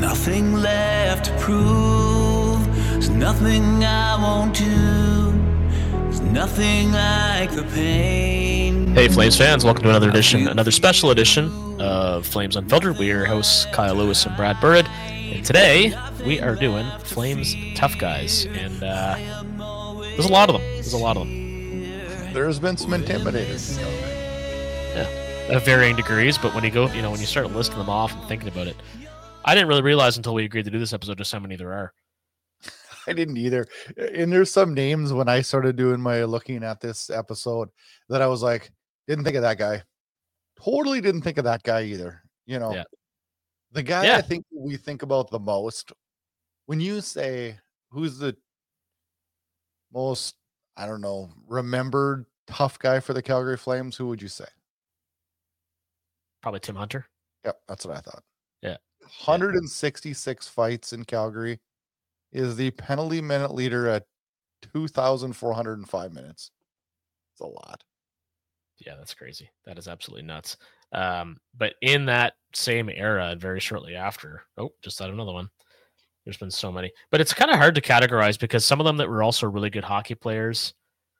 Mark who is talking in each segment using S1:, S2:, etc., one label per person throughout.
S1: nothing left to prove. There's nothing I won't do. There's nothing like the pain.
S2: Hey Flames fans, welcome to another special edition of Flames Unfiltered. We are your hosts Kyle Lewis and Brad Burrid, and today we are doing Flames Tough Guys, and there's a lot of them.
S3: There's been some intimidators.
S2: Yeah, at varying degrees, but when you start listing them off and thinking about it, I didn't really realize until we agreed to do this episode just how many there are.
S3: I didn't either. And there's some names when I started doing my looking at this episode that I was like, didn't think of that guy. Totally didn't think of that guy either. The guy I think we think about the most when you say who's the most, remembered tough guy for the Calgary Flames, who would you say?
S2: Probably Tim Hunter.
S3: Yep, that's what I thought.
S2: Yeah.
S3: 166 fights in Calgary. Is the penalty minute leader at 2,405 minutes. It's a lot.
S2: Yeah, that's crazy. That is absolutely nuts. But in that same era and very shortly after, just thought another one. There's been so many. But it's kind of hard to categorize because some of them that were also really good hockey players.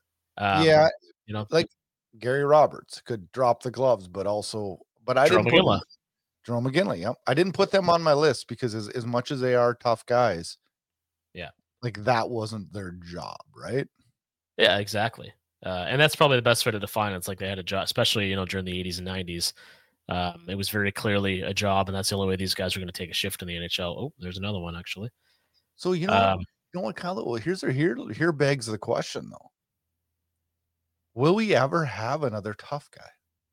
S3: Like Gary Roberts could drop the gloves, but I didn't put Jerome McGinley. Yep. I didn't put them on my list because as much as they are tough guys, like that wasn't their job, right?
S2: Yeah, exactly. And that's probably the best way to define it. It's like they had a job, especially, during the 80s and 90s. It was very clearly a job, and that's the only way these guys were going to take a shift in the NHL. Oh, there's another one, actually.
S3: So, you know what, Kyle? Well, here begs the question, though. Will we ever have another tough guy?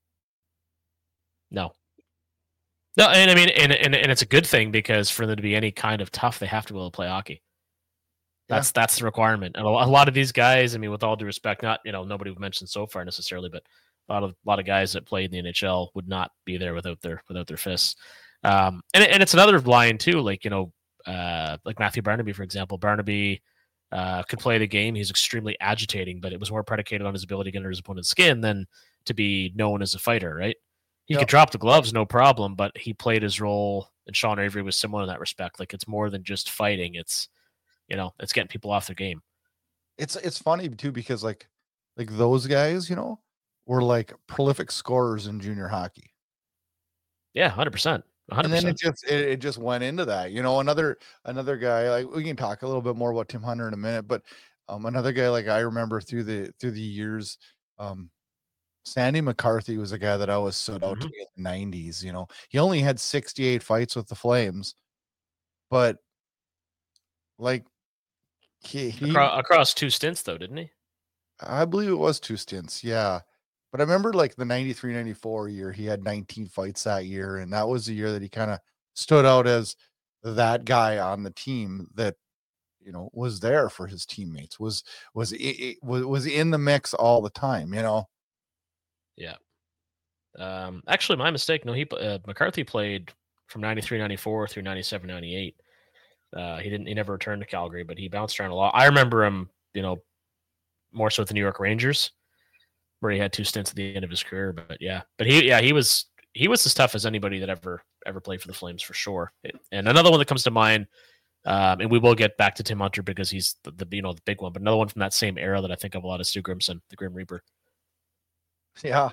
S2: No, and I mean, and it's a good thing because for them to be any kind of tough, they have to be able to play hockey. That's the requirement. And a lot of these guys, I mean, with all due respect, not, nobody we've mentioned so far necessarily, but a lot of guys that played in the NHL would not be there without their fists. And it's another line too, like Matthew Barnaby, for example. Barnaby could play the game. He's extremely agitating, but it was more predicated on his ability to get under his opponent's skin than to be known as a fighter, right? He could drop the gloves, no problem, but he played his role, and Sean Avery was similar in that respect. Like, it's more than just fighting. It's getting people off their game.
S3: It's funny too because like those guys, were like prolific scorers in junior hockey.
S2: Yeah, 100%.
S3: And then it just went into that. Another guy, like, we can talk a little bit more about Tim Hunter in a minute, but another guy, like, I remember through the years, Sandy McCarthy was a guy that always stood out to me in the 90s. He only had 68 fights with the Flames, but like he
S2: across two stints though, didn't he?
S3: I believe it was 2 stints. Yeah. But I remember like the 93-94 year, he had 19 fights that year. And that was the year that he kind of stood out as that guy on the team that, was there for his teammates, was in the mix all the time,
S2: Yeah. Actually, my mistake. No, McCarthy played from 93-94 through 97-98. He never returned to Calgary, but he bounced around a lot. I remember him, more so with the New York Rangers, where he had 2 stints at the end of his career. But he was as tough as anybody that ever played for the Flames for sure. And another one that comes to mind, and we will get back to Tim Hunter because he's the big one. But another one from that same era that I think of a lot is Stu Grimson, the Grim Reaper.
S3: Yeah.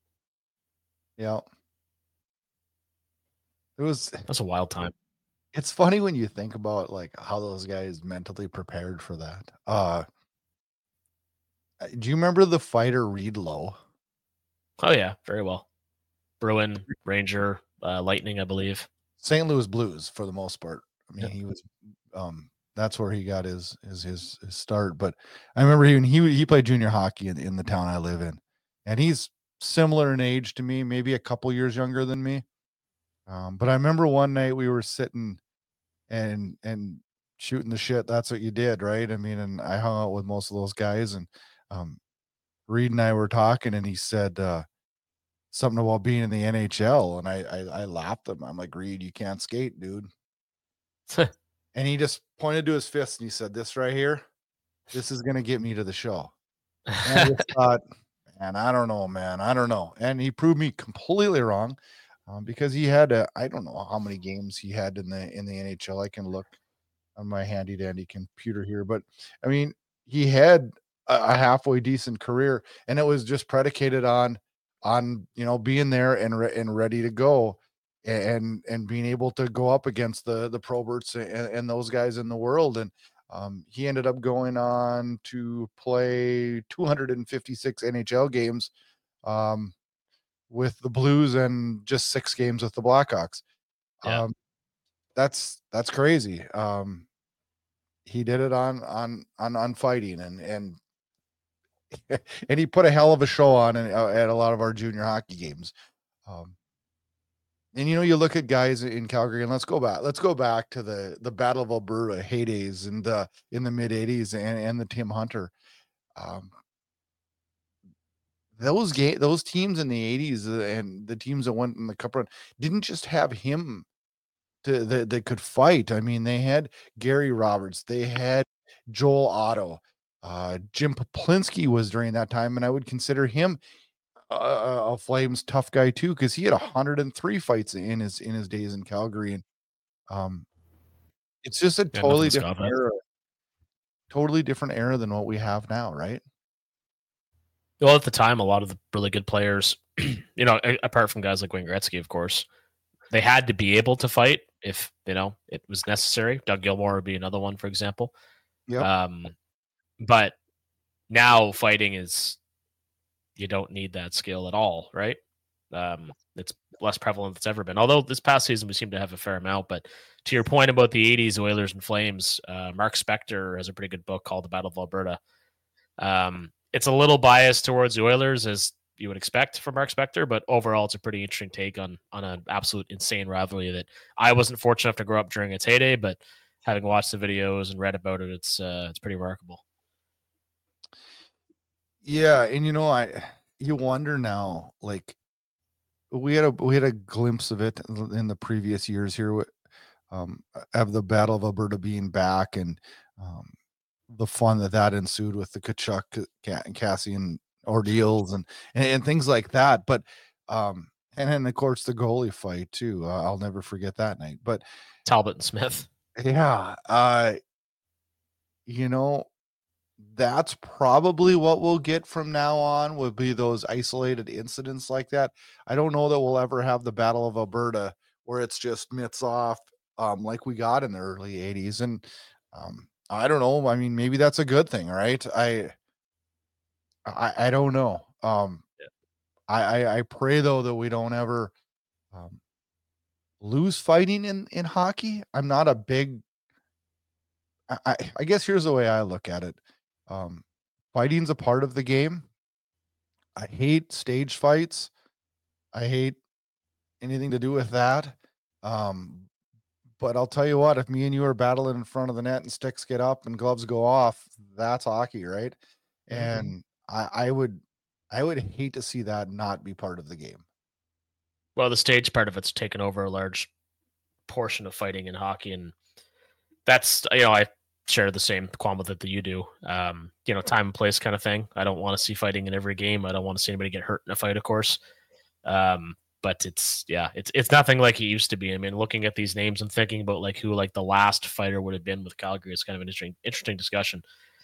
S2: That's a wild time.
S3: It's funny when you think about like how those guys mentally prepared for that. Do you remember the fighter Reed Lowe?
S2: Oh yeah, very well. Bruin, Ranger, Lightning, I believe.
S3: St. Louis Blues for the most part. I mean, he was that's where he got his start. But I remember he played junior hockey in the town I live in, and he's similar in age to me, maybe a couple years younger than me. But I remember one night we were sitting and shooting the shit. That's what you did, right? I mean, and I hung out with most of those guys, and Reed and I were talking, and he said something about being in the NHL, and I laughed at him. I'm like, Reed, you can't skate, dude. And he just pointed to his fist and he said, "This right here, this is gonna get me to the show." And I just thought, man, I don't know. And he proved me completely wrong. because he had I don't know how many games he had in the NHL. I can look on my handy dandy computer here, but I mean, he had a halfway decent career, and it was just predicated on being there and ready to go, and being able to go up against the Proberts and those guys in the world. And he ended up going on to play 256 NHL games with the Blues and just 6 games with the Blackhawks.
S2: Yeah.
S3: That's crazy. He did it on fighting, and and he put a hell of a show on at a lot of our junior hockey games. And you look at guys in Calgary, and let's go back to the Battle of Alberta heydays and in the mid 80s and the Tim Hunter. Those teams in the 80s and the teams that went in the cup run didn't just have him that could fight. I mean, they had Gary Roberts, they had Joel Otto, Jim Poplinski was during that time, and I would consider him a Flames tough guy too, because he had 103 fights in his days in Calgary, and it's just a totally different era than what we have now, right?
S2: Well, at the time, a lot of the really good players, apart from guys like Wayne Gretzky, of course, they had to be able to fight if it was necessary. Doug Gilmour would be another one, for example.
S3: Yep.
S2: But now fighting is, you don't need that skill at all, right? It's less prevalent than it's ever been. Although this past season we seem to have a fair amount. But to your point about the 80s Oilers and Flames, Mark Spector has a pretty good book called The Battle of Alberta. It's a little biased towards the Oilers, as you would expect from Mark Spector, but overall it's a pretty interesting take on an absolute insane rivalry that I wasn't fortunate enough to grow up during its heyday, but having watched the videos and read about it, it's pretty remarkable.
S3: Yeah, and you wonder now, like we had a glimpse of it in the previous years here, of the Battle of Alberta being back, and the fun that ensued with the Tkachuk and Cassian ordeals and things like that. But and then of course the goalie fight too. I'll never forget that night. But
S2: Talbot and Smith.
S3: Yeah, that's probably what we'll get from now on, will be those isolated incidents like that. I don't know that we'll ever have the Battle of Alberta where it's just mitts off, like we got in the early 80s. And I don't know. I mean, maybe that's a good thing, right? I don't know. I pray though that we don't ever lose fighting in hockey. I'm not a big. I guess here's the way I look at it. Fighting's a part of the game. I hate stage fights. I hate anything to do with that. But I'll tell you what, if me and you are battling in front of the net and sticks get up and gloves go off, that's hockey, right? Mm-hmm. And I would hate to see that not be part of the game.
S2: Well, the stage part of it's taken over a large portion of fighting in hockey, and that's, I share the same qualm with it that you do. Time and place kind of thing. I don't want to see fighting in every game. I don't want to see anybody get hurt in a fight, of course. But it's nothing like it used to be. I mean, looking at these names and thinking about like who like the last fighter would have been with Calgary, it's kind of an interesting discussion.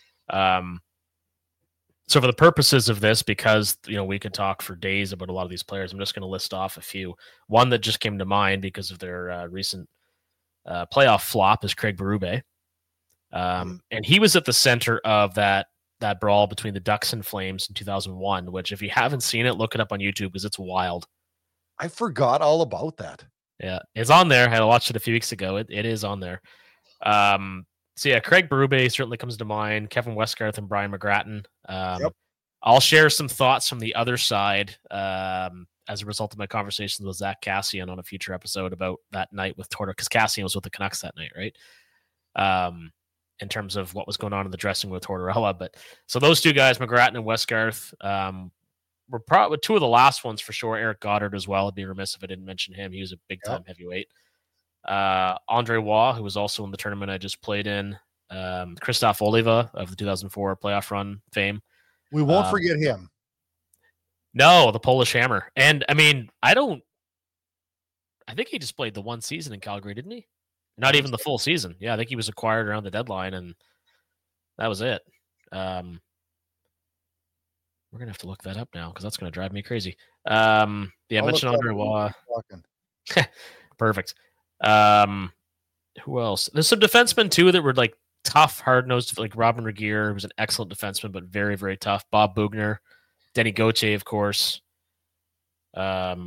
S2: So for the purposes of this, because we could talk for days about a lot of these players, I'm just going to list off a few. One that just came to mind because of their recent playoff flop is Craig Berube. And he was at the center of that brawl between the Ducks and Flames in 2001, which if you haven't seen it, look it up on YouTube because it's wild.
S3: I forgot all about that.
S2: Yeah, it's on there. I watched it a few weeks ago. It is on there. So yeah, Craig Berube certainly comes to mind. Kevin Westgarth and Brian McGrattan. Yep. I'll share some thoughts from the other side as a result of my conversations with Zach Cassian on a future episode about that night with Tortorella, because Cassian was with the Canucks that night, right? In terms of what was going on in the dressing room with Tortorella. But so those two guys, McGrattan and Westgarth, were probably two of the last ones for sure. Eric Goddard as well. I'd be remiss if I didn't mention him. He was a big time heavyweight. Andre Waugh, who was also in the tournament I just played in. Christophe Oliva of the 2004 playoff run fame.
S3: We won't forget him.
S2: No, the Polish Hammer. And I mean, I don't I think he just played the one season in Calgary, didn't he? Not even the full season. Yeah, I think he was acquired around the deadline, and that was it. We're gonna have to look that up now because that's gonna drive me crazy. Yeah, I mentioned Andre Waugh. Perfect. Who else? There's some defensemen too that were like tough, hard-nosed, like Robin Regeer, who was an excellent defenseman, but very, very tough. Bob Boughner, Denny Gauthier, of course. Yeah,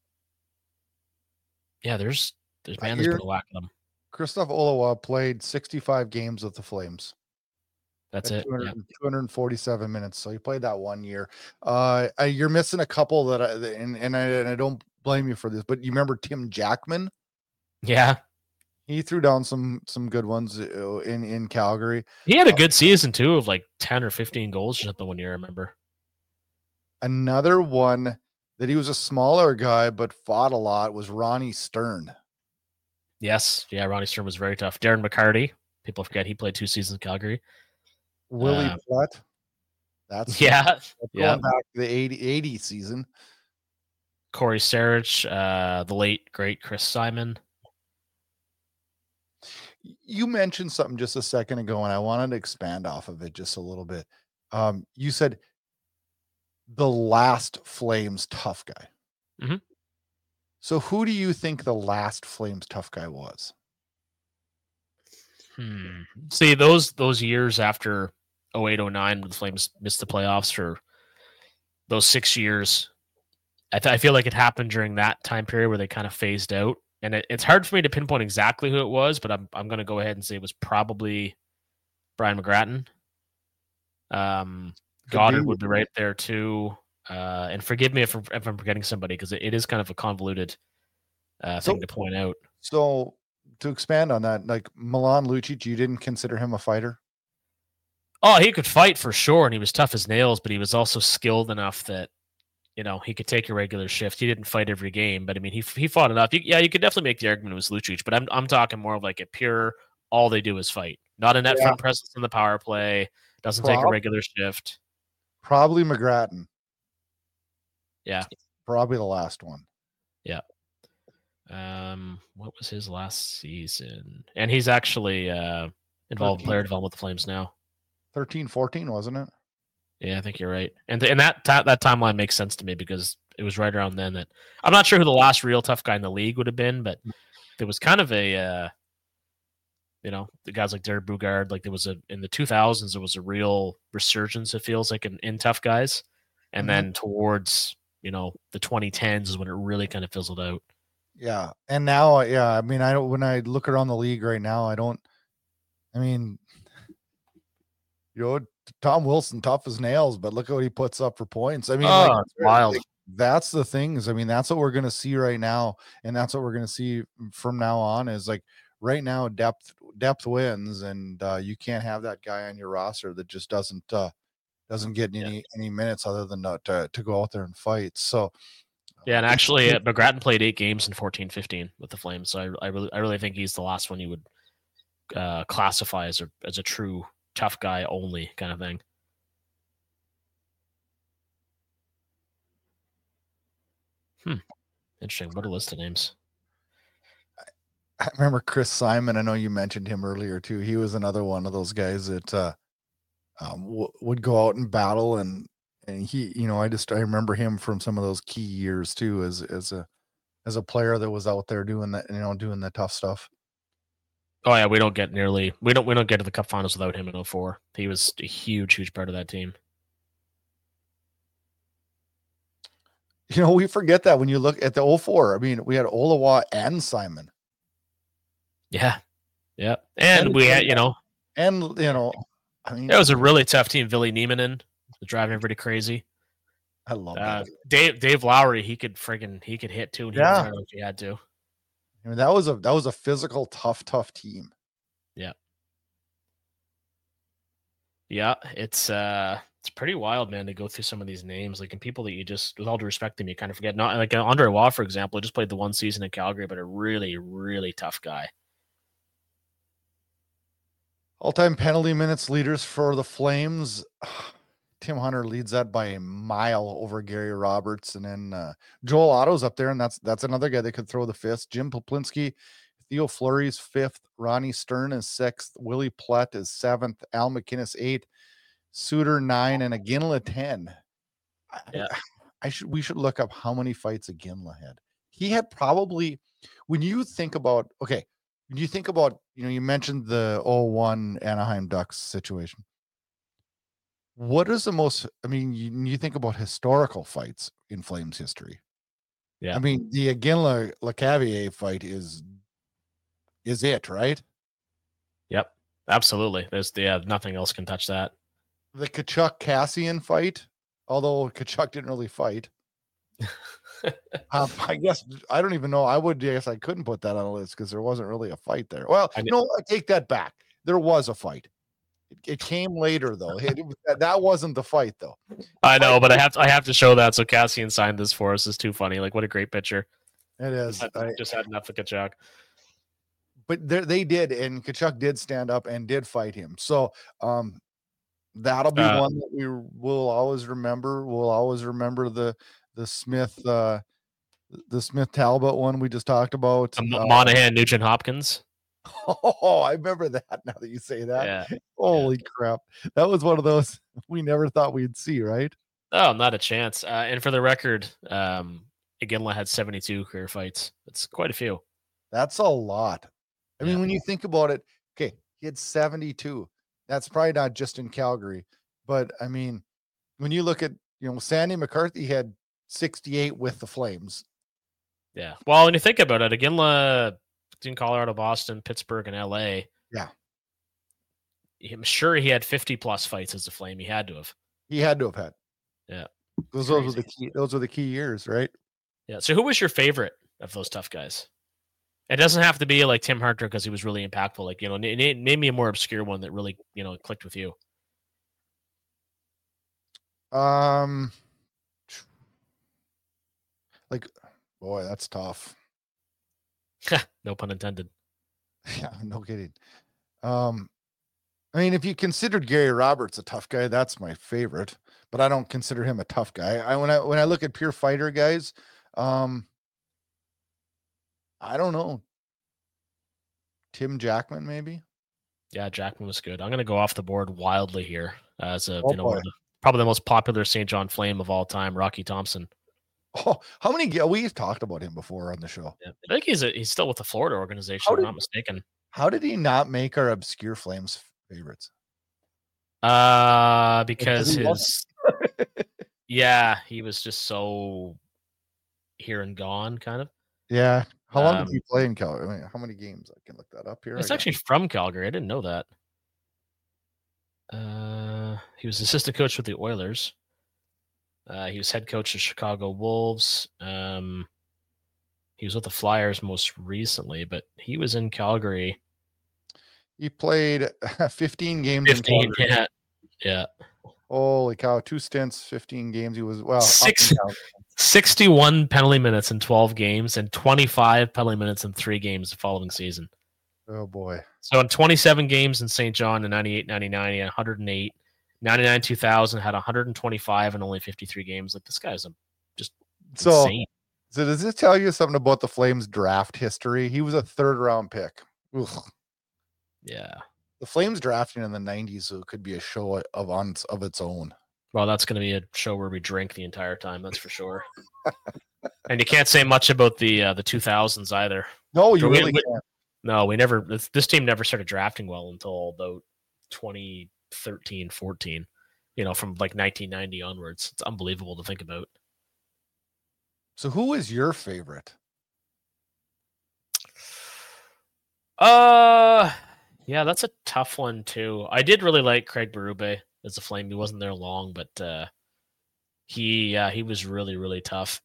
S2: there's been a whack of them.
S3: Christophe Olawa played 65 games with the Flames.
S2: That's it.
S3: 247 minutes. So he played that 1 year. You're missing a couple that I don't blame you for this, but you remember Tim Jackman?
S2: Yeah.
S3: He threw down some good ones in Calgary.
S2: He had a good season too, of like 10 or 15 goals or something 1 year, I remember.
S3: Another one that he was a smaller guy but fought a lot was Ronnie Stern.
S2: Yes. Yeah, Ronnie Stern was very tough. Darren McCarty. People forget he played 2 seasons in Calgary.
S3: Willie Plett. That's
S2: going
S3: back to the 80 season.
S2: Corey Sarich, the late great Chris Simon.
S3: You mentioned something just a second ago, and I wanted to expand off of it just a little bit. You said the last Flames tough guy.
S2: Mm-hmm.
S3: So who do you think the last Flames tough guy was?
S2: See, those years after 08-09 when the Flames missed the playoffs for those 6 years, I feel like it happened during that time period where they kind of phased out. And it's hard for me to pinpoint exactly who it was, but I'm going to go ahead and say it was probably Brian McGrattan. Goddard would be right there too. And forgive me if I'm forgetting somebody, because it is kind of a convoluted thing to point out.
S3: So to expand on that, like Milan Lucic, you didn't consider him a fighter?
S2: Oh, he could fight for sure, and he was tough as nails, but he was also skilled enough that, you know, he could take a regular shift. He didn't fight every game, but I mean, he fought enough. You could definitely make the argument it was Lucic, but I'm talking more of like a pure, all they do is fight. Not a net front presence in the power play. Doesn't take a regular shift.
S3: Probably McGrattan.
S2: Yeah.
S3: Probably the last one.
S2: Yeah. What was his last season? And he's actually involved in player development with the Flames now.
S3: 13-14, wasn't it?
S2: Yeah, I think you're right. And that timeline makes sense to me because it was right around then that I'm not sure who the last real tough guy in the league would have been, but there was kind of a, the guys like Derek Bugard, like there was in the 2000s, there was a real resurgence, it feels like, in tough guys. And then towards, the 2010s is when it really kind of fizzled out.
S3: Yeah. And now, I mean, when I look around the league right now, Tom Wilson, tough as nails, but look at what he puts up for points. I mean,
S2: it's wild.
S3: That's the things. I mean, that's what we're going to see right now. And that's what we're going to see from now on is like right now, depth wins. And you can't have that guy on your roster that just doesn't get any minutes other than to go out there and fight. So,
S2: yeah. And actually McGrattan played 8 games in 14-15 with the Flames. So I really think he's the last one you would classify as a true tough guy only kind of thing. Interesting. What a list of names.
S3: I remember Chris Simon. I know you mentioned him earlier too. He was another one of those guys that would go out and battle, and he, I remember him from some of those key years too, as a player that was out there doing that, doing the tough stuff.
S2: Oh yeah, we don't get to the Cup Finals without him in 2004. He was a huge part of that team.
S3: We forget that when you look at the 2004. I mean, we had Olawa and Simon.
S2: Yeah. And we had,
S3: I mean,
S2: it was a really tough team. Ville Nieminen was driving everybody crazy.
S3: I love that.
S2: Dave Lowry, he could hit too, and he was if he had to.
S3: I mean, that was a physical, tough team.
S2: Yeah. Yeah, it's pretty wild, man, to go through some of these names, like, and people that you just, with all due respect to them, you kind of forget. Not like Andre Waugh, for example, just played the 1 season in Calgary, but a really, really tough guy.
S3: All-time penalty minutes leaders for the Flames. Tim Hunter leads that by a mile over Gary Roberts, and then Joel Otto's up there, and that's another guy that could throw the fist. Jim Poplinski, Theo Fleury's 5th, Ronnie Stern is 6th, Willie Plett is 7th, Al McInnes 8th, Suter 9, and Iginla 10.
S2: Yeah.
S3: We should look up how many fights Iginla had. He had probably, when you think about, you mentioned the 0-1 Anaheim Ducks situation. What is the most, you think about historical fights in Flames history.
S2: Yeah.
S3: The Iginla Lecavalier fight is it, right?
S2: Yep. Absolutely. There's nothing else can touch that.
S3: The Tkachuk Cassian fight, although Tkachuk didn't really fight. I guess I don't even know. I couldn't put that on a list because there wasn't really a fight there. Well, I take that back. There was a fight. It came later though. That wasn't the fight though.
S2: I know, but I have to show that. So Cassian signed this for us. It's too funny. Like, what a great picture.
S3: It is.
S2: Just had enough of Tkachuk.
S3: But they did, and Tkachuk did stand up and did fight him. So that'll be one that we will always remember. We'll always remember the Smith Talbot one we just talked about.
S2: Monahan, Nugent Hopkins.
S3: Oh, I remember that now that you say that.
S2: Yeah.
S3: Holy crap. That was one of those we never thought we'd see, right?
S2: Oh, not a chance. And for the record, Iginla had 72 career fights. That's quite a few.
S3: That's a lot. When you think about it, okay, he had 72. That's probably not just in Calgary. But, when you look at, Sandy McCarthy had 68 with the Flames.
S2: Yeah. Well, when you think about it, Iginla in Colorado, Boston, Pittsburgh, and LA.
S3: Yeah.
S2: I'm sure he had 50 plus fights as a Flame. He had to have.
S3: Had.
S2: Yeah.
S3: Those were the key years, right?
S2: Yeah. So who was your favorite of those tough guys? It doesn't have to be like Tim Hunter because he was really impactful. Like, name me a more obscure one that really, clicked with you.
S3: Boy, that's tough.
S2: No pun intended.
S3: Yeah, no kidding. If you considered Gary Roberts a tough guy, that's my favorite, but I don't consider him a tough guy. When I look at pure fighter guys, I don't know. Tim Jackman, maybe?
S2: Yeah, Jackman was good. I'm going to go off the board wildly here as probably the most popular St. John Flame of all time, Rocky Thompson.
S3: Oh, how many? We've talked about him before on the show.
S2: Yeah, I think he's still with the Florida organization, if I'm not mistaken.
S3: How did he not make our obscure Flames favorites?
S2: Because he was just so here and gone, kind of.
S3: Yeah. How long did he play in Calgary? How many games? I can look that up here.
S2: It's actually from Calgary. I didn't know that. He was assistant coach with the Oilers. He was head coach of Chicago Wolves. He was with the Flyers most recently, but he was in Calgary.
S3: He played 15 games.
S2: 15, yeah.
S3: Holy cow! 2 stints, 15 games. He was
S2: 61 penalty minutes in 12 games and 25 penalty minutes in 3 games the following season.
S3: Oh boy!
S2: So in 27 games in St. John in 98-99, he had 108. 99-2000 had 125 and only 53 games. Like, this guy's just insane.
S3: So does this tell you something about the Flames draft history? He was a 3rd round pick. Ugh.
S2: Yeah.
S3: The Flames drafting in the 90s could be a show of its own.
S2: Well, that's going to be a show where we drink the entire time. That's for sure. And you can't say much about the 2000s either.
S3: No, you really can't.
S2: No, we never. This team never started drafting well until about 2013, 14. From like 1990 onwards. It's unbelievable to think about.
S3: So, who is your favorite?
S2: Yeah, that's a tough one too. I did really like Craig Berube as a Flame. He wasn't there long, but he was really, really tough.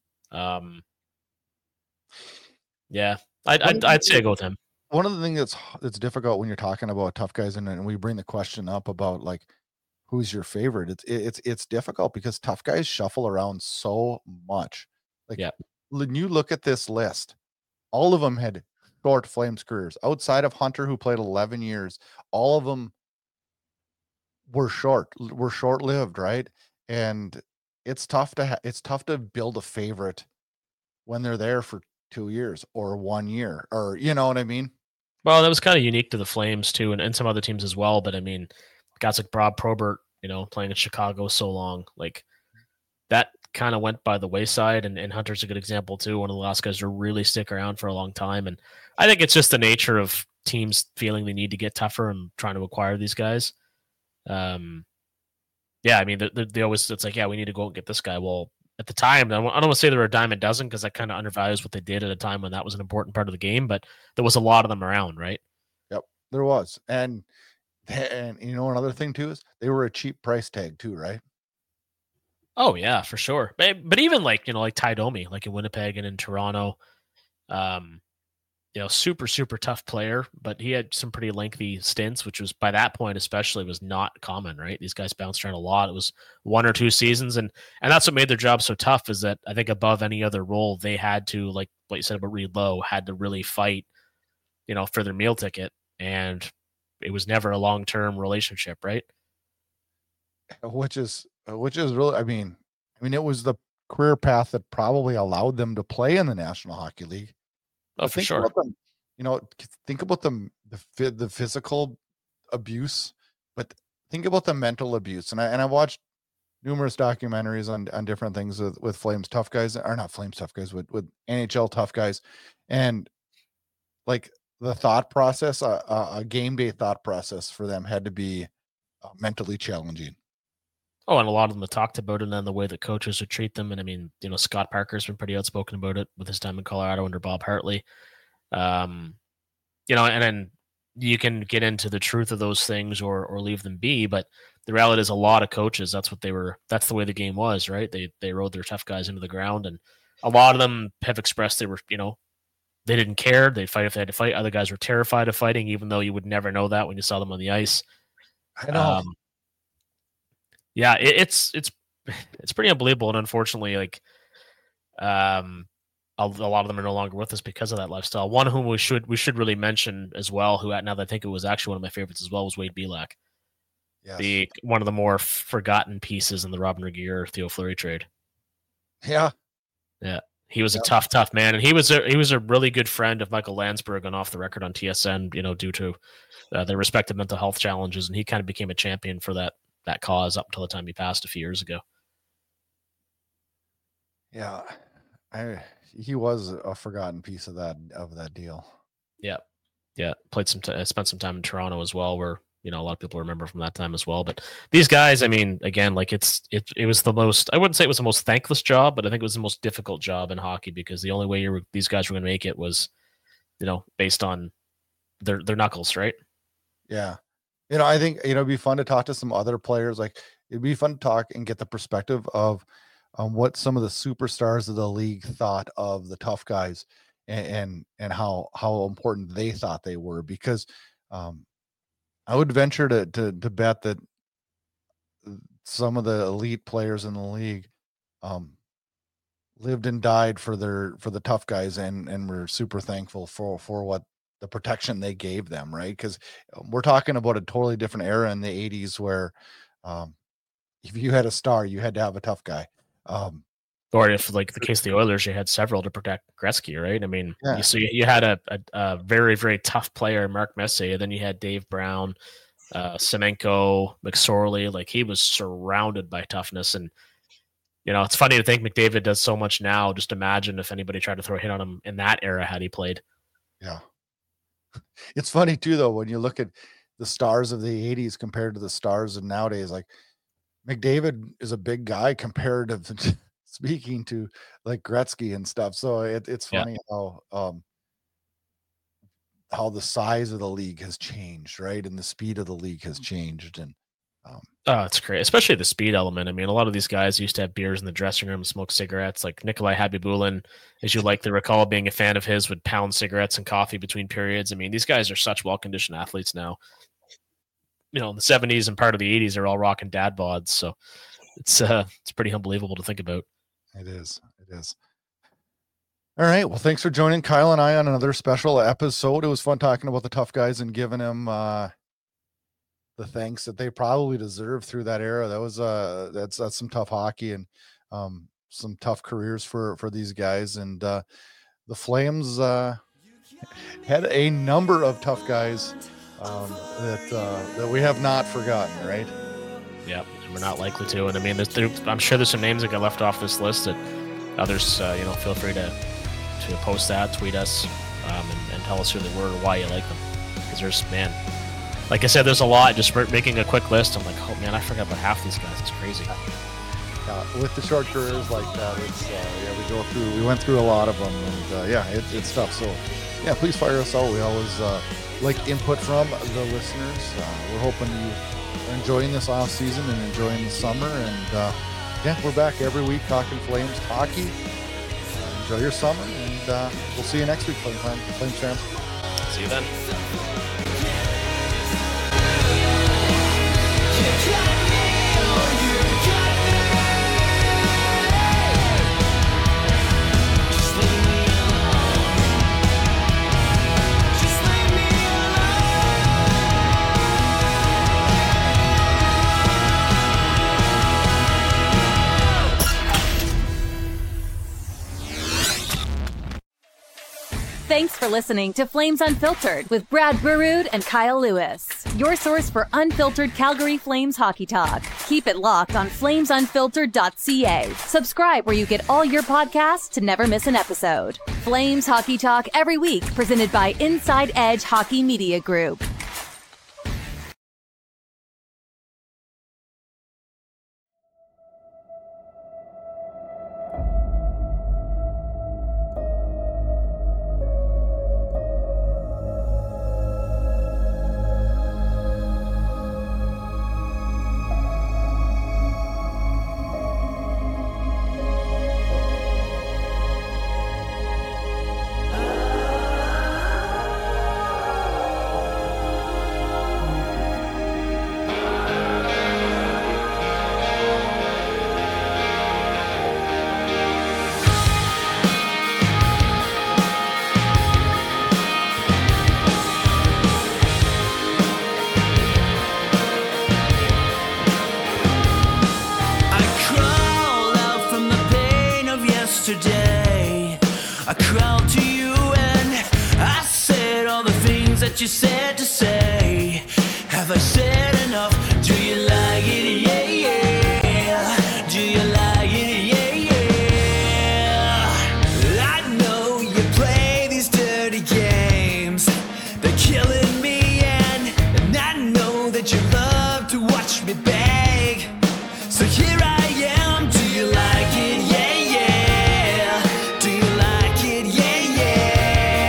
S2: Yeah, I'd say go with him.
S3: One of the things that's difficult when you're talking about tough guys, and we bring the question up about like who's your favorite. It's difficult because tough guys shuffle around so much. Like, when you look at this list, all of them had short Flames careers. Outside of Hunter, who played 11 years, all of them were short-lived, right? and it's tough to build a favorite when they're there for 2 years or 1 year, or you know what I mean?
S2: Well, that was kind of unique to the Flames too, and some other teams as well. But I mean, guys like Bob Probert, playing in Chicago so long, like that kind of went by the wayside. And Hunter's a good example too. One of the last guys to really stick around for a long time. And I think it's just the nature of teams feeling they need to get tougher and trying to acquire these guys. Yeah, I mean, they always, it's like, yeah, we need to go and get this guy. Well, at the time, I don't want to say there were a dime a dozen because that kind of undervalues what they did at a time when that was an important part of the game, but there was a lot of them around, right?
S3: Yep, there was. And another thing too is they were a cheap price tag too, right?
S2: Oh yeah, for sure. But even like Ty Domi, like in Winnipeg and in Toronto, super, super tough player, but he had some pretty lengthy stints, which was by that point especially was not common, right? These guys bounced around a lot. It was 1 or 2 seasons, and that's what made their job so tough, is that I think above any other role, they had to, like what you said about Reed Lowe, had to really fight, for their meal ticket, and it was never a long-term relationship, right?
S3: Which is really, I mean, it was the career path that probably allowed them to play in the National Hockey League.
S2: Oh, for sure.
S3: Think about the physical abuse, but think about the mental abuse. And I watched numerous documentaries on different things with Flames tough guys, or not Flames tough guys, with NHL tough guys, and like the thought process, a game day thought process for them had to be mentally challenging.
S2: Oh, and a lot of them have talked about it, and then the way that coaches would treat them. And I mean, Scott Parker's been pretty outspoken about it with his time in Colorado under Bob Hartley. And then you can get into the truth of those things or leave them be. But the reality is, a lot of coaches, that's the way the game was, right? They rode their tough guys into the ground, and a lot of them have expressed they were, they didn't care. They'd fight if they had to fight. Other guys were terrified of fighting, even though you would never know that when you saw them on the ice.
S3: I know.
S2: Yeah, it's pretty unbelievable, and unfortunately, like, a lot of them are no longer with us because of that lifestyle. One whom we should really mention as well, who now that I think it was actually one of my favorites as well, was Wade Belak. Yes. One of the more forgotten pieces in the Robin Regeer Theo Fleury trade.
S3: Yeah,
S2: he was a tough man, and he was a really good friend of Michael Landsberg on Off the Record on TSN. Due to their respective mental health challenges, and he kind of became a champion for that cause up until the time he passed a few years ago.
S3: Yeah, he was a forgotten piece of that deal.
S2: Yeah, spent some time in Toronto as well, where a lot of people remember from that time as well. But these guys, I mean, again, like it was the most, I wouldn't say it was the most thankless job, but I think it was the most difficult job in hockey, because the only way these guys were going to make it was, based on their knuckles, right?
S3: Yeah. I think, it'd be fun to talk to some other players. Like, it'd be fun to talk and get the perspective of what some of the superstars of the league thought of the tough guys, and how important they thought they were, because I would venture to bet that some of the elite players in the league lived and died for the tough guys, and were super thankful for what the protection they gave them, right? Because we're talking about a totally different era in the 80s where if you had a star, you had to have a tough guy.
S2: Or if, like the case of the Oilers, you had several to protect Gretzky, right? I mean, yeah. You had a very, very tough player, Mark Messier, then you had Dave Brown, Semenko, McSorley. Like, he was surrounded by toughness. And, it's funny to think McDavid does so much now. Just imagine if anybody tried to throw a hit on him in that era had he played.
S3: Yeah. It's funny too, though, when you look at the stars of the 80s compared to the stars of nowadays. Like, McDavid is a big guy compared to speaking to like Gretzky and stuff. So it's funny how the size of the league has changed, right? And the speed of the league has changed. And
S2: it's great, especially the speed element. I mean, a lot of these guys used to have beers in the dressing room, smoke cigarettes. Like Nikolai Habibulin, as you likely recall, being a fan of his, would pound cigarettes and coffee between periods. I mean, these guys are such well-conditioned athletes now. In the 70s and part of the 80s, they're all rocking dad bods. So it's pretty unbelievable to think about.
S3: It is. All right. Well, thanks for joining Kyle and I on another special episode. It was fun talking about the tough guys and giving them thanks that they probably deserve through that era. That was that's some tough hockey and some tough careers for these guys. And the Flames had a number of tough guys that we have not forgotten, right?
S2: Yeah, and we're not likely to. And I mean, I'm sure there's some names that got left off this list that others, feel free to post that, tweet us, and tell us who they were or why you like them. Because there's, man, like I said, there's a lot. Just making a quick list, I'm like, oh man, I forgot about half these guys. It's crazy.
S3: With the short careers like that, it's we went through a lot of them, and it's tough. So yeah, please fire us out. We always like input from the listeners. We're hoping you are enjoying this off season and enjoying the summer. And we're back every week talking Flames hockey. Enjoy your summer, and we'll see you next week, Flames fans.
S2: See you then.
S4: Thanks for listening to Flames Unfiltered with Brad Burud and Kyle Lewis, your source for unfiltered Calgary Flames hockey talk. Keep it locked on flamesunfiltered.ca. Subscribe where you get all your podcasts to never miss an episode. Flames hockey talk every week, presented by Inside Edge Hockey Media Group.
S1: You said to say, have I said enough? Do you like it? Yeah, yeah. Do you like it? Yeah, yeah. I know you play these dirty games, they're killing me, and I know that you love to watch me beg. So here I am. Do you like it? Yeah, yeah. Do you like it? Yeah, yeah.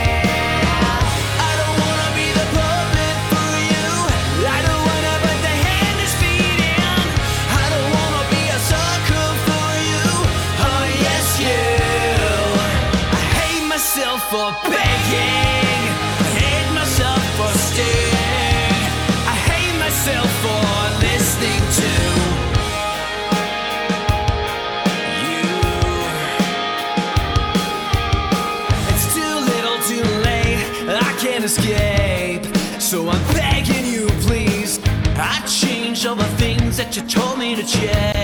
S1: For begging, I hate myself for staying, I hate myself for listening to you. It's too little too late, I can't escape, so I'm begging you please. I changed all the things that you told me to change.